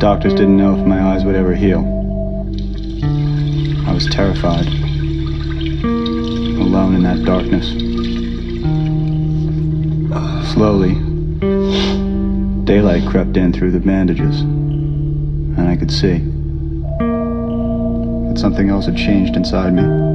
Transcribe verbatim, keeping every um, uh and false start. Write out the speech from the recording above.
doctors didn't know if my eyes would ever heal. I was terrified, alone in that darkness. Slowly, daylight crept in through the bandages, and I could see that something else had changed inside me.